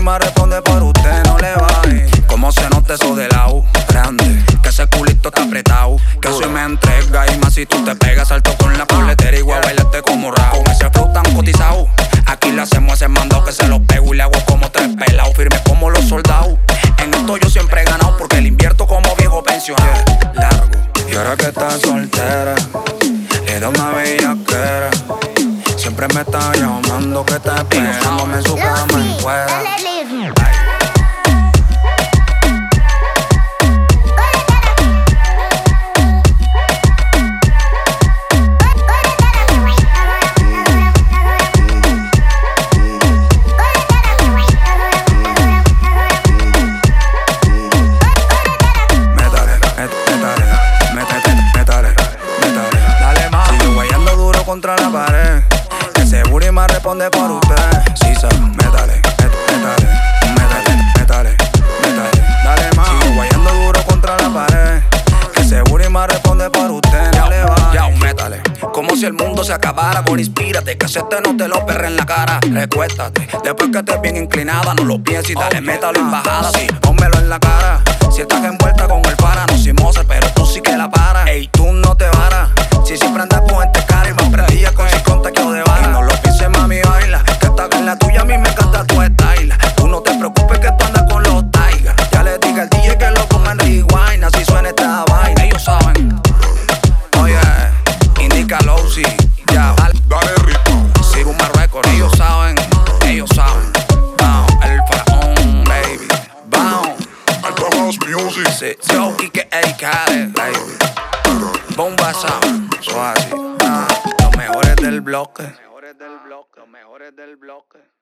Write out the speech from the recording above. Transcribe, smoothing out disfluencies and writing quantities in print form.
me responde por usted, no le baje. Como se nota eso de la U grande, que ese culito está apretado, que si me entrega y más si tú te pegas. Salto con la coletera y voy a bailarte como Raúl. Con ese flow tan cotizado, aquí le hacemos ese mando que se lo pego y le hago como tres pelados, firme como los soldados. En esto yo siempre he ganado porque le invierto como viejo pensionado. Largo. Y ahora que está soltera, le da una bellaquera. Siempre me está llamando que está esperándome en su cama en fuera. Contra la pared, que seguro y me responde por usted. Sí, métale, dale más. Sigo guayando duro contra la pared, que seguro y me responde por usted. Dale, va. Ya, métale. Como si el mundo se acabara, con inspírate, que este no te lo perre en la cara. Recuéstate, después que estés bien inclinada, no lo pienses y dale, métalo en bajada. Sí, pónmelo en la cara. Si estás envuelta con el pana, no soy Mozart, pero tú sí que la paras. Ey, tú no te varas. Si siempre andas con este cara y más prendida con su contacto de bala. Y no lo pienses, mami, baila, que estás en la tuya, a mí me encanta tu style. Tú no te preocupes que tú andas con los Tigers. Ya le dije al DJ que lo ponga en rewind, así suena esta vaina. Ellos saben, oye, indica Lowsy, ya, dale ritmo. Siru Marruecos, ellos saben. Bounce, el faraón, baby, bounce. Alto House Music. Sí, yo, Kike, ey, Kale, baby. Bomba Sound, so así. Los mejores del bloque. Los mejores del bloque.